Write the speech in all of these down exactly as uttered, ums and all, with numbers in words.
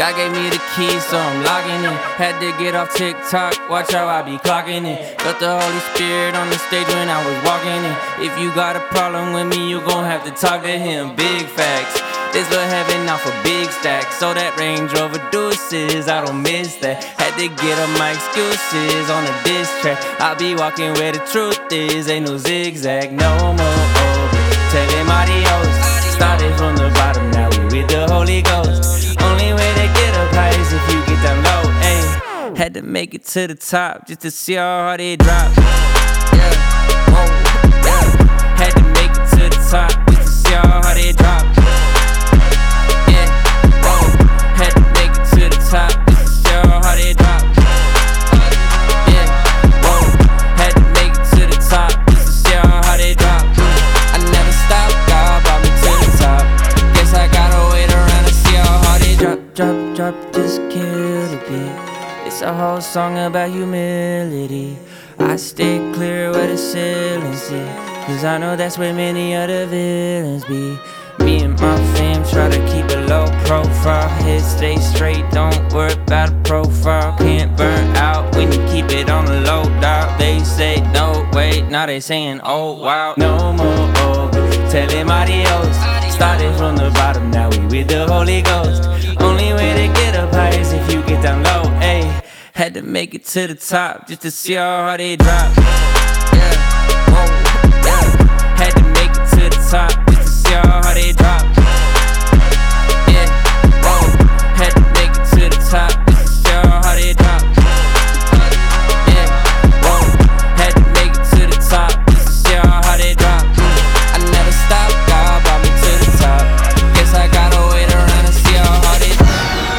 God gave me the keys, so I'm logging in. Had to get off TikTok, watch how I be clocking in. Felt the Holy Spirit on the stage when I was walking in. If you got a problem with me, you gon' have to talk to him. Big facts. This for heaven off a big stack. So that Range Rover Deuces, I don't miss that. Had to get on my excuses on a diss track. I be walking where the truth is, ain't no zigzag, no more over. Tell him adios. Started from the bottom, now we with the Holy Ghost. Only way to get up high is if you get down low, ayy. Had to make it to the top just to see how hard it drop. Yeah, whoa, yeah. Had to make it to the top just to see how hard it drop. Yeah, whoa. Had to make it to the top just to see how hard it drop. Yeah, whoa. Had to make it to the top just to see how hard it drop. I never stopped, God brought me to the top. Guess I gotta wait around to see how hard it drop, drop, drop, just kill the beat. It's a whole song about humility. I stay clear where the ceilings see, cause I know that's where many other villains be. Me and my fam try to keep a low profile. Head stay straight, don't worry about a profile. Can't burn out when you keep it on the low dial. They say no, wait, now they saying oh wow. No more over, tell him adios. Started from the bottom, now we with the Holy Ghost. Only way to get up high is if you get down low, ayy. Had to make it to the top just to see how hard it drop. Yeah, whoa, yeah. Had to make it to the top just to see how hard it drop. Yeah, whoa. Had to make it to the top just to see how hard it drop. Yeah, whoa. Had to make it to the top just to see how hard it drop. I never stopped, God brought me to the top. Guess I gotta wait around to see how hard it drop.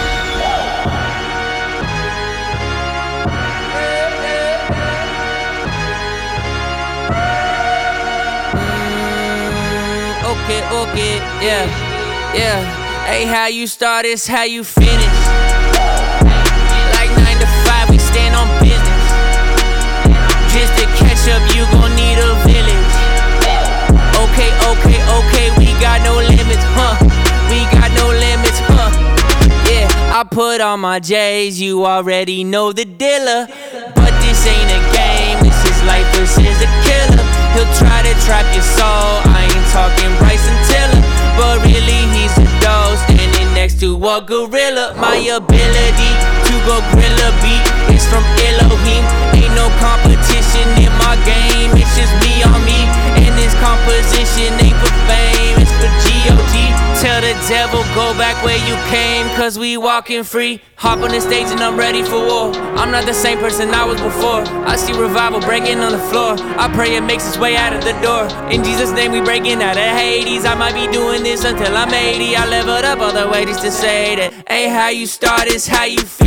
Okay, okay, yeah, yeah. Hey, how you start is how you finish. Like nine to five, we stand on business. Just to catch up, you gon' need a village. Okay, okay, okay, we got no limits, huh? We got no limits, huh? Yeah, I put on my J's, you already know the dealer. But this ain't a game, this is life, this is a killer. He'll try to trap your soul, I ain't talking Bryson Tiller, but really he's a dog standing next to a gorilla. My ability to go grill a beat is from Elohim. Ain't no competition in my game, it's just me on me. And this composition ain't for fame, it's for G O D. Tell the devil go back where you came, cause we walking free. Hop on the stage and I'm ready for war. I'm not the same person I was before. I see revival breaking on the floor. I pray it makes its way out of the door. In Jesus' name we breaking out of Hades. I might be doing this until I'm eighty. I leveled up all the way just to say that ain't how you start, it's how you feel.